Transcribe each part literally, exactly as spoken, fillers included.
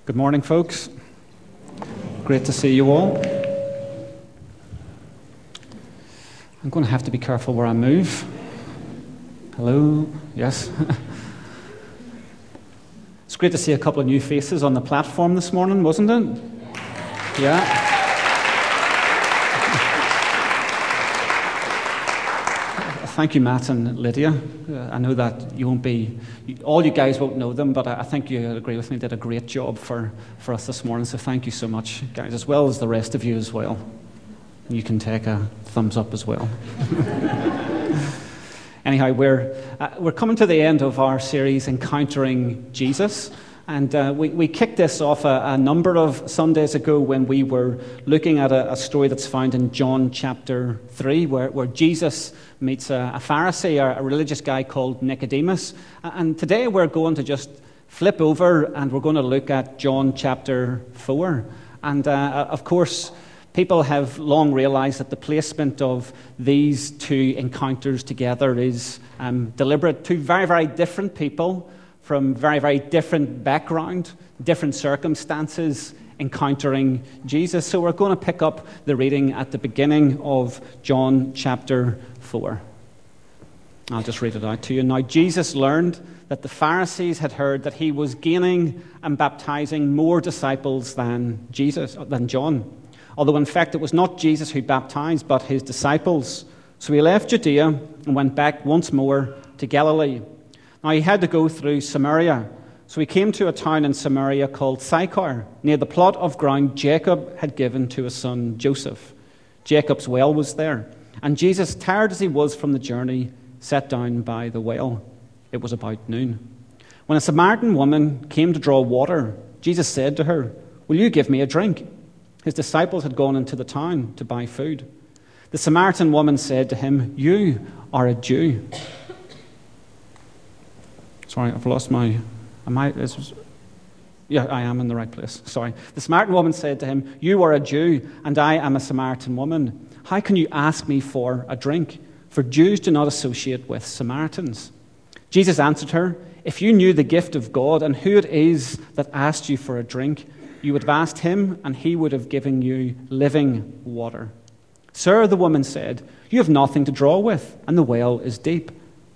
Good morning, folks. Great to see you all. I'm going to have to be careful where I move. Hello? Yes? It's great to see a couple of new faces on the platform this morning, wasn't it? Yeah. Thank you, Matt and Lydia. Uh, I know that you won't be, all you guys won't know them, but I, I think you agree with me, did a great job for, for us this morning. So thank you so much, guys, as well as the rest of you as well. You can take a thumbs up as well. Anyhow, we're uh, we're coming to the end of our series, Encountering Jesus. And uh, we, we kicked this off a, a number of Sundays ago when we were looking at a, a story that's found in John chapter three, where, where Jesus meets a, a Pharisee, a, a religious guy called Nicodemus. And today we're going to just flip over and we're going to look at John chapter four. And uh, of course, people have long realized that the placement of these two encounters together is um, deliberate. Two very, very different people from very, very different background, different circumstances, encountering Jesus. So we're going to pick up the reading at the beginning of John chapter four. I'll just read it out to you. Now, Jesus learned that the Pharisees had heard that he was gaining and baptizing more disciples than Jesus, than John. Although, in fact, it was not Jesus who baptized, but his disciples. So he left Judea and went back once more to Galilee. Now, he had to go through Samaria. So he came to a town in Samaria called Sychar, near the plot of ground Jacob had given to his son Joseph. Jacob's well was there. And Jesus, tired as he was from the journey, sat down by the well. It was about noon. When a Samaritan woman came to draw water, Jesus said to her, "Will you give me a drink?" His disciples had gone into the town to buy food. The Samaritan woman said to him, "You are a Jew." Sorry, I've lost my... Am I... Is, yeah, I am in the right place. Sorry. The Samaritan woman said to him, "You are a Jew, and I am a Samaritan woman. How can you ask me for a drink? For Jews do not associate with Samaritans." Jesus answered her, "If you knew the gift of God and who it is that asked you for a drink, you would have asked him, and he would have given you living water." "Sir," the woman said, "you have nothing to draw with, and the well is deep.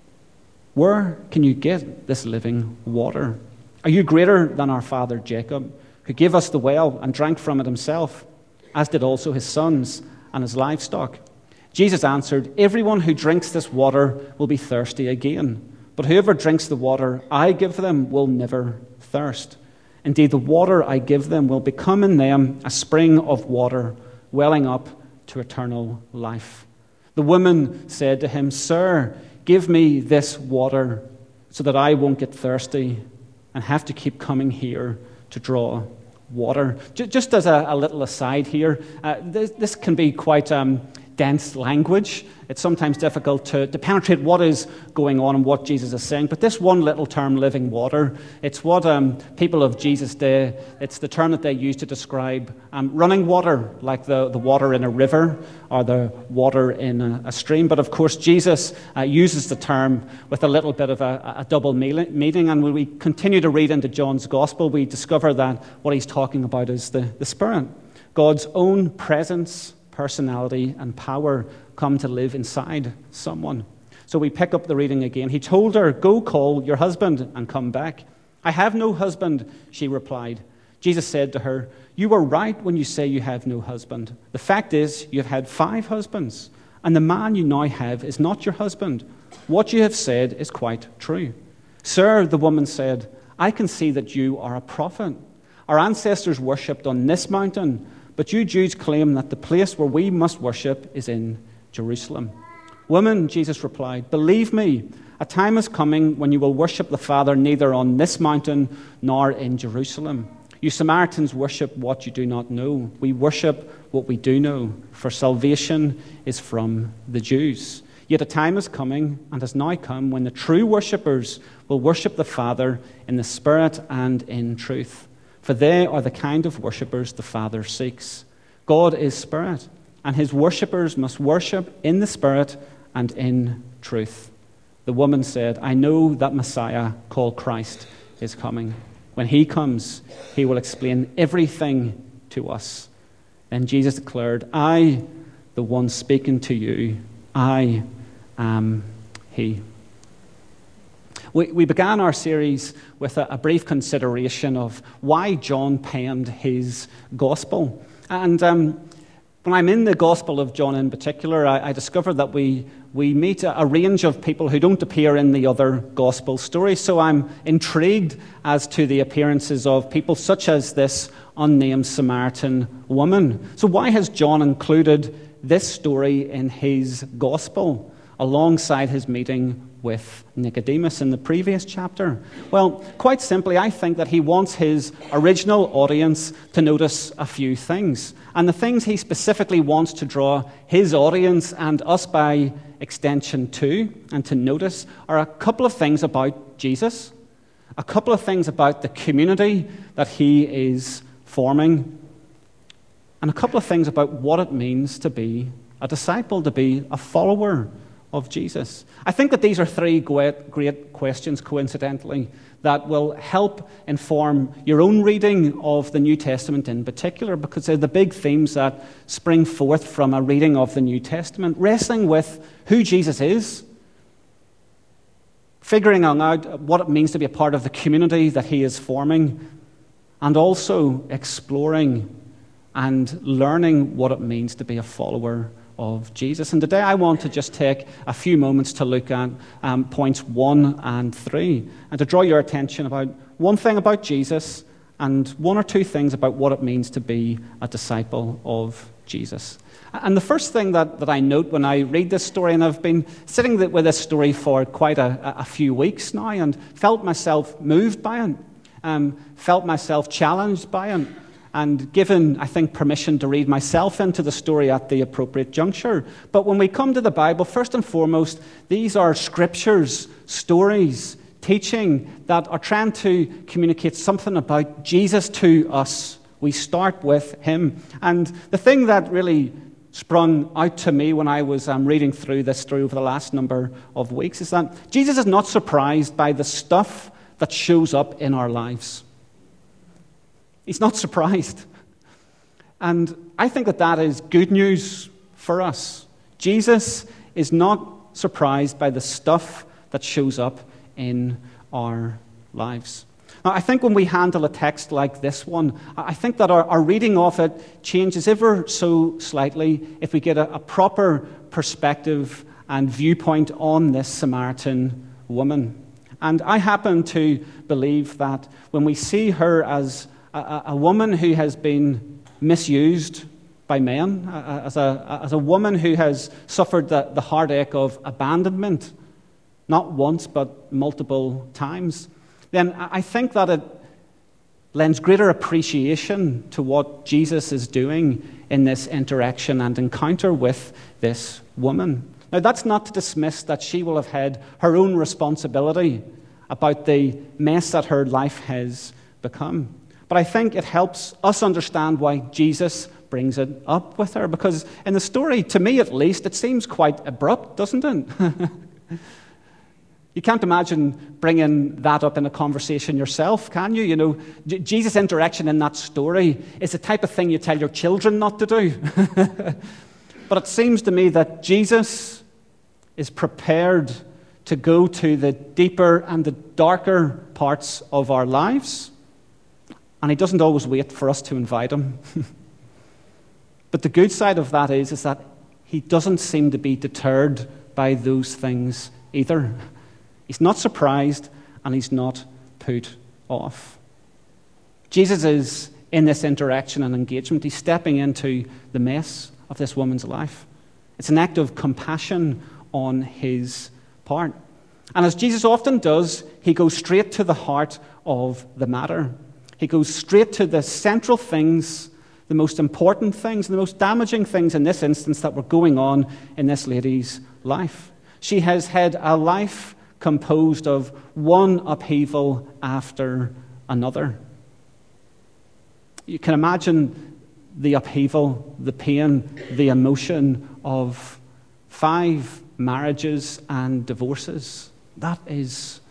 Where can you get this living water? Are you greater than our father Jacob, who gave us the well and drank from it himself, as did also his sons and his livestock?" Jesus answered, "Everyone who drinks this water will be thirsty again, but whoever drinks the water I give them will never thirst. Indeed, the water I give them will become in them a spring of water, welling up to eternal life." The woman said to him, "Sir, give me this water so that I won't get thirsty and have to keep coming here to draw water." Just as a, a little aside here, uh, this, this can be quite um, dense language. It's sometimes difficult to, to penetrate what is going on and what Jesus is saying. But this one little term, living water, it's what um, people of Jesus' day, it's the term that they use to describe um, running water, like the, the water in a river or the water in a, a stream. But of course, Jesus uh, uses the term with a little bit of a, a double meaning. And when we continue to read into John's Gospel, we discover that what he's talking about is the, the Spirit. God's own presence, personality, and power come to live inside someone. So we pick up the reading again. He told her, "Go call your husband and come back." "I have no husband," she replied. Jesus said to her, "You are right when you say you have no husband. The fact is, you have had five husbands, and the man you now have is not your husband. What you have said is quite true." "Sir," the woman said, "I can see that you are a prophet. Our ancestors worshipped on this mountain, but you Jews claim that the place where we must worship is in Jerusalem." "Woman," Jesus replied, "believe me, a time is coming when you will worship the Father neither on this mountain nor in Jerusalem. You Samaritans worship what you do not know. We worship what we do know, for salvation is from the Jews. Yet a time is coming, and has now come, when the true worshippers will worship the Father in the Spirit and in truth. For they are the kind of worshippers the Father seeks. God is Spirit, and his worshippers must worship in the Spirit and in truth." The woman said, "I know that Messiah, called Christ, is coming. When he comes, he will explain everything to us. Then Jesus declared, I, the one speaking to you, I am he. We, we began our series with a, a brief consideration of why John penned his gospel. And um, when I'm in the Gospel of John in particular, I, I discover that we, we meet a, a range of people who don't appear in the other Gospel stories. So I'm intrigued as to the appearances of people such as this unnamed Samaritan woman. So why has John included this story in his Gospel alongside his meeting with Nicodemus in the previous chapter? Well, quite simply, I think that he wants his original audience to notice a few things. And the things he specifically wants to draw his audience and us by extension to and to notice are a couple of things about Jesus, a couple of things about the community that he is forming, and a couple of things about what it means to be a disciple, to be a follower of Jesus. I think that these are three great, great questions, coincidentally, that will help inform your own reading of the New Testament in particular, because they're the big themes that spring forth from a reading of the New Testament, wrestling with who Jesus is, figuring out what it means to be a part of the community that he is forming, and also exploring and learning what it means to be a follower of Jesus. And today I want to just take a few moments to look at um, points one and three, and to draw your attention about one thing about Jesus and one or two things about what it means to be a disciple of Jesus. And the first thing that, that I note when I read this story, and I've been sitting with this story for quite a, a few weeks now, and felt myself moved by it, um, felt myself challenged by it, and given, I think, permission to read myself into the story at the appropriate juncture. But when we come to the Bible, first and foremost, these are scriptures, stories, teaching that are trying to communicate something about Jesus to us. We start with him. And the thing that really sprung out to me when I was um, reading through this story over the last number of weeks is that Jesus is not surprised by the stuff that shows up in our lives. He's not surprised. And I think that that is good news for us. Jesus is not surprised by the stuff that shows up in our lives. Now, I think when we handle a text like this one, I think that our, our reading of it changes ever so slightly if we get a, a proper perspective and viewpoint on this Samaritan woman. And I happen to believe that when we see her as A, a woman who has been misused by men, as a, as a woman who has suffered the, the heartache of abandonment, not once but multiple times, then I think that it lends greater appreciation to what Jesus is doing in this interaction and encounter with this woman. Now, that's not to dismiss that she will have had her own responsibility about the mess that her life has become. But I think it helps us understand why Jesus brings it up with her. Because in the story, to me at least, it seems quite abrupt, doesn't it? You can't imagine bringing that up in a conversation yourself, can you? You know, J- Jesus' interaction in that story is the type of thing you tell your children not to do. But it seems to me that Jesus is prepared to go to the deeper and the darker parts of our lives. And he doesn't always wait for us to invite him. But the good side of that is, is that he doesn't seem to be deterred by those things either. He's not surprised and he's not put off. Jesus is, in this interaction and engagement, he's stepping into the mess of this woman's life. It's an act of compassion on his part. And as Jesus often does, he goes straight to the heart of the matter. He goes straight to the central things, the most important things, the most damaging things in this instance that were going on in this lady's life. She has had a life composed of one upheaval after another. You can imagine the upheaval, the pain, the emotion of five marriages and divorces. That is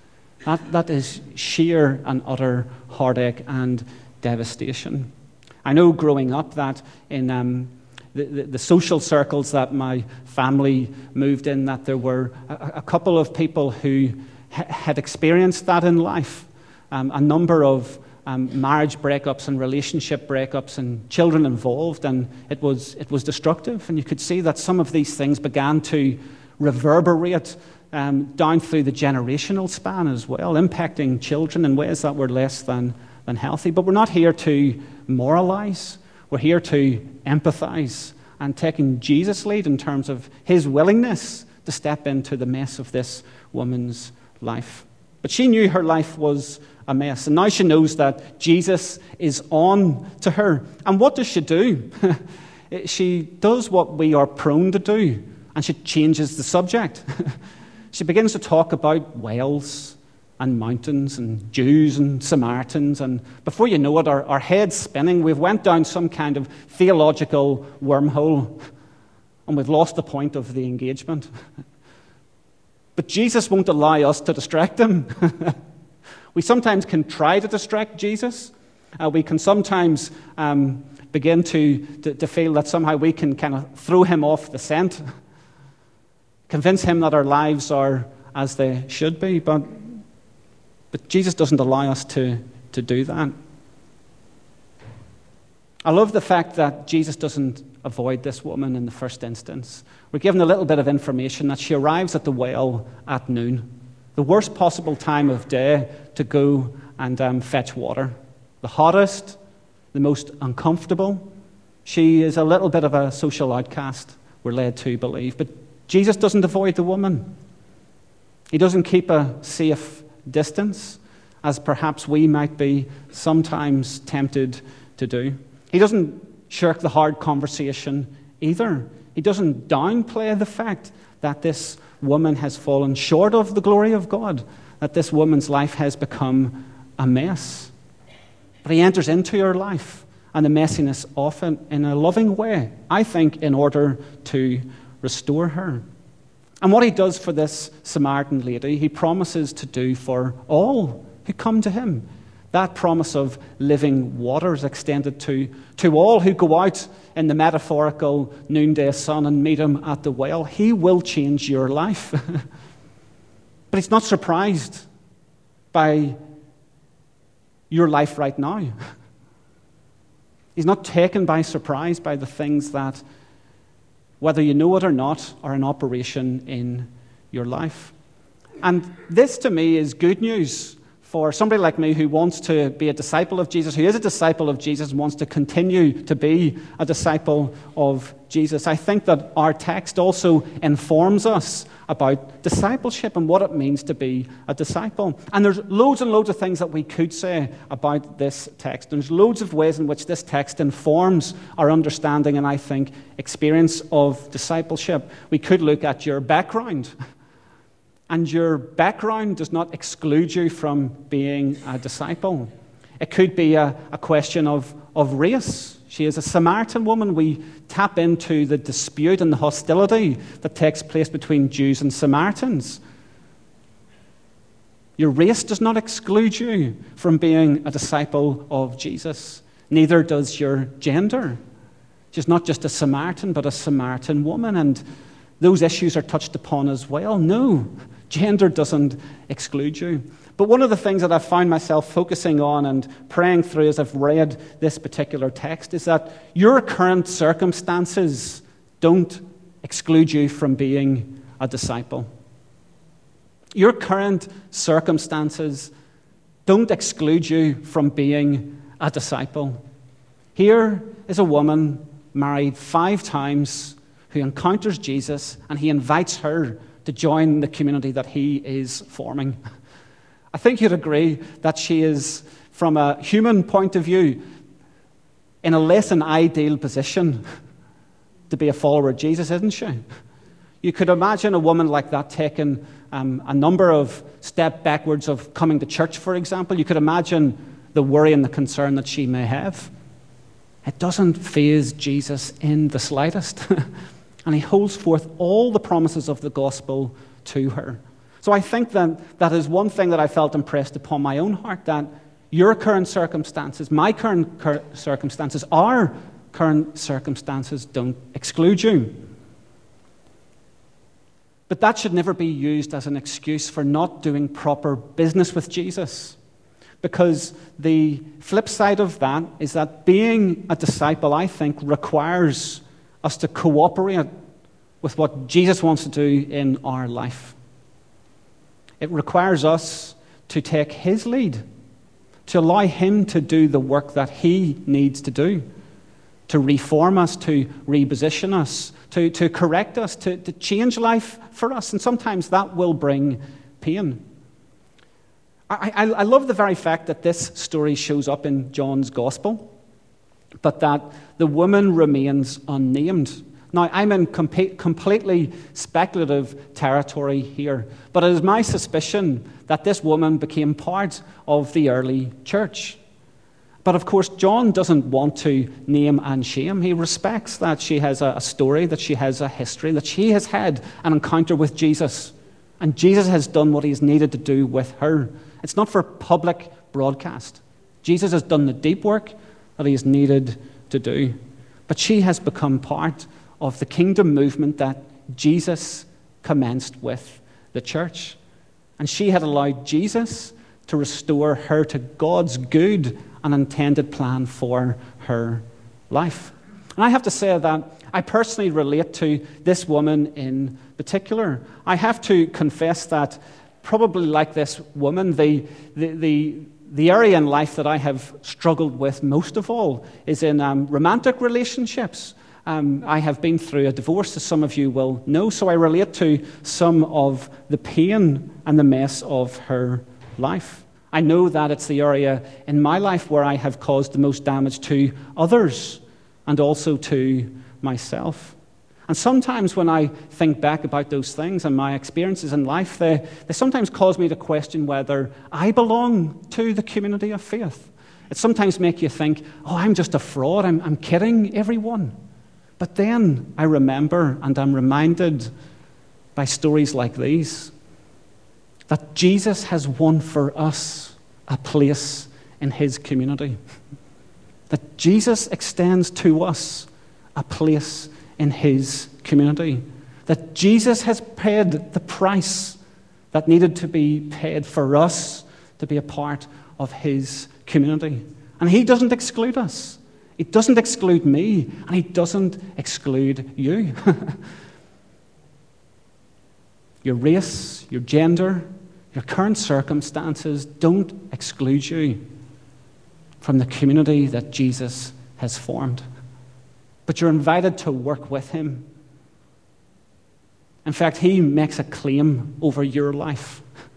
That, that is sheer and utter heartache and devastation. I know growing up that in um, the, the, the social circles that my family moved in, that there were a, a couple of people who ha- had experienced that in life. Um, a number of um, marriage breakups and relationship breakups and children involved, and it was, it was destructive. And you could see that some of these things began to reverberate um, down through the generational span as well, impacting children in ways that were less than, than healthy. But we're not here to moralize. We're here to empathize and taking Jesus' lead in terms of his willingness to step into the mess of this woman's life. But she knew her life was a mess, and now she knows that Jesus is on to her. And what does she do? She does what we are prone to do, and she changes the subject. She begins to talk about wells and mountains and Jews and Samaritans, and before you know it, our, our head's spinning. We've went down some kind of theological wormhole, and we've lost the point of the engagement. But Jesus won't allow us to distract him. We sometimes can try to distract Jesus. Uh, we can sometimes um, begin to, to, to feel that somehow we can kind of throw him off the scent, convince him that our lives are as they should be. But, but Jesus doesn't allow us to, to do that. I love the fact that Jesus doesn't avoid this woman in the first instance. We're given a little bit of information that she arrives at the well at noon, the worst possible time of day to go and um, fetch water. The hottest, the most uncomfortable. She is a little bit of a social outcast, we're led to believe. But Jesus doesn't avoid the woman. He doesn't keep a safe distance, as perhaps we might be sometimes tempted to do. He doesn't shirk the hard conversation either. He doesn't downplay the fact that this woman has fallen short of the glory of God, that this woman's life has become a mess. But he enters into her life and the messiness often in a loving way, I think, in order to restore her. And what he does for this Samaritan lady, he promises to do for all who come to him. That promise of living water is extended to, to all who go out in the metaphorical noonday sun and meet him at the well. He will change your life. But he's not surprised by your life right now. He's not taken by surprise by the things that, whether you know it or not, are in operation in your life. And this, to me, is good news for somebody like me who wants to be a disciple of Jesus, who is a disciple of Jesus and wants to continue to be a disciple of Jesus. I think that our text also informs us about discipleship and what it means to be a disciple. And there's loads and loads of things that we could say about this text. There's loads of ways in which this text informs our understanding and, I think, experience of discipleship. We could look at your background. And your background does not exclude you from being a disciple. It could be a, a question of, of race. She is a Samaritan woman. We tap into the dispute and the hostility that takes place between Jews and Samaritans. Your race does not exclude you from being a disciple of Jesus. Neither does your gender. She's not just a Samaritan, but a Samaritan woman. And those issues are touched upon as well. No. Gender doesn't exclude you. But one of the things that I've found myself focusing on and praying through as I've read this particular text is that your current circumstances don't exclude you from being a disciple. Your current circumstances don't exclude you from being a disciple. Here is a woman married five times who encounters Jesus, and he invites her to join the community that he is forming. I think you'd agree that she is, from a human point of view, in a less than ideal position to be a follower of Jesus, isn't she? You could imagine a woman like that taking um, a number of steps backwards of coming to church, for example. You could imagine the worry and the concern that she may have. It doesn't faze Jesus in the slightest. And he holds forth all the promises of the gospel to her. So I think that that is one thing that I felt impressed upon my own heart, that your current circumstances, my current cur- circumstances, our current circumstances don't exclude you. But that should never be used as an excuse for not doing proper business with Jesus. Because the flip side of that is that being a disciple, I think, requires us to cooperate with what Jesus wants to do in our life. It requires us to take his lead, to allow him to do the work that he needs to do, to reform us, to reposition us, to, to correct us, to, to change life for us. And sometimes that will bring pain. I, I, I love the very fact that this story shows up in John's Gospel, but that the woman remains unnamed. Now, I'm in com- completely speculative territory here, but it is my suspicion that this woman became part of the early church. But of course, John doesn't want to name and shame. He respects that she has a story, that she has a history, that she has had an encounter with Jesus. And Jesus has done what he's needed to do with her. It's not for public broadcast. Jesus has done the deep work that he has needed to do. But she has become part of the kingdom movement that Jesus commenced with the church. And she had allowed Jesus to restore her to God's good and intended plan for her life. And I have to say that I personally relate to this woman in particular. I have to confess that probably like this woman, the, the, the, the area in life that I have struggled with most of all is in um, romantic relationships. Um, I have been through a divorce, as some of you will know, so I relate to some of the pain and the mess of her life. I know that it's the area in my life where I have caused the most damage to others and also to myself. And sometimes when I think back about those things and my experiences in life, they, they sometimes cause me to question whether I belong to the community of faith. It sometimes makes you think, oh, I'm just a fraud, I'm, I'm kidding everyone. But then I remember and I'm reminded by stories like these that Jesus has won for us a place in his community. That Jesus extends to us a place in his community. That Jesus has paid the price that needed to be paid for us to be a part of his community. And he doesn't exclude us. He doesn't exclude me, and he doesn't exclude you. Your race, your gender, your current circumstances don't exclude you from the community that Jesus has formed. But you're invited to work with him. In fact, he makes a claim over your life.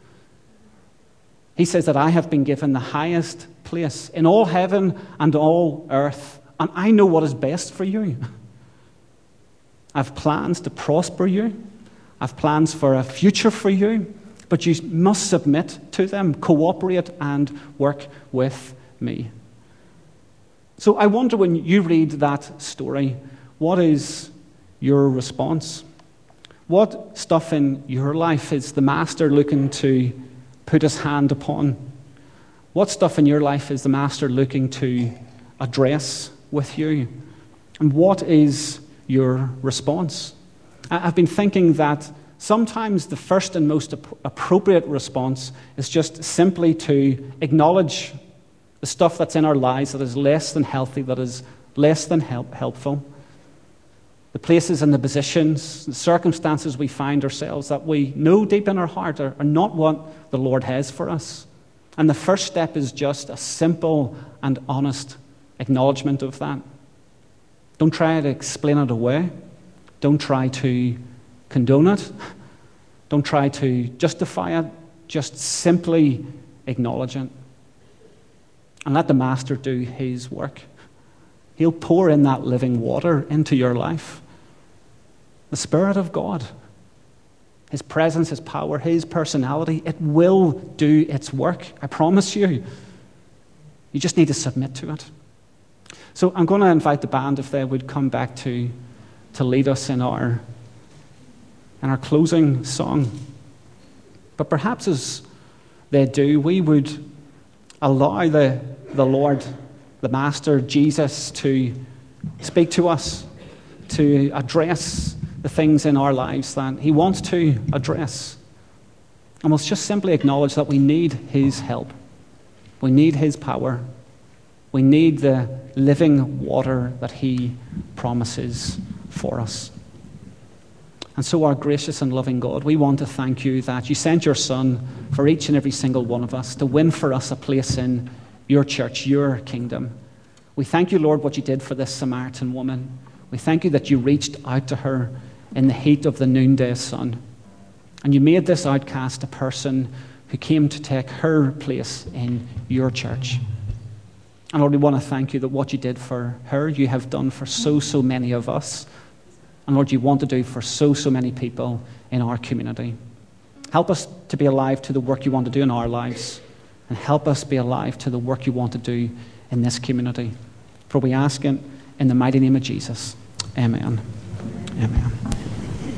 He says that I have been given the highest place in all heaven and all earth, and I know what is best for you. I have plans to prosper you. I have plans for a future for you, but you must submit to them, cooperate, and work with me. So I wonder, when you read that story, what is your response? What stuff in your life is the master looking to put his hand upon? What stuff in your life is the master looking to address with you? And what is your response? I've been thinking that sometimes the first and most appropriate response is just simply to acknowledge the stuff that's in our lives that is less than healthy, that is less than help, helpful. The places and the positions, the circumstances we find ourselves that we know deep in our heart are, are not what the Lord has for us. And the first step is just a simple and honest acknowledgement of that. Don't try to explain it away. Don't try to condone it. Don't try to justify it. Just simply acknowledge it. And let the master do his work. He'll pour in that living water into your life. The Spirit of God, his presence, his power, his personality, it will do its work. I promise you. You just need to submit to it. So I'm going to invite the band, if they would come back to, to lead us in our, in our closing song. But perhaps as they do, we would allow the, the Lord, the Master, Jesus, to speak to us, to address the things in our lives that he wants to address. And we'll just simply acknowledge that we need his help. We need his power. We need the living water that he promises for us. And so, our gracious and loving God, we want to thank you that you sent your Son for each and every single one of us to win for us a place in your church, your kingdom. We thank you, Lord, what you did for this Samaritan woman. We thank you that you reached out to her in the heat of the noonday sun. And you made this outcast a person who came to take her place in your church. And Lord, we want to thank you that what you did for her, you have done for so, so many of us. And Lord, you want to do for so, so many people in our community. Help us to be alive to the work you want to do in our lives. And help us be alive to the work you want to do in this community. For we ask it in the mighty name of Jesus. Amen.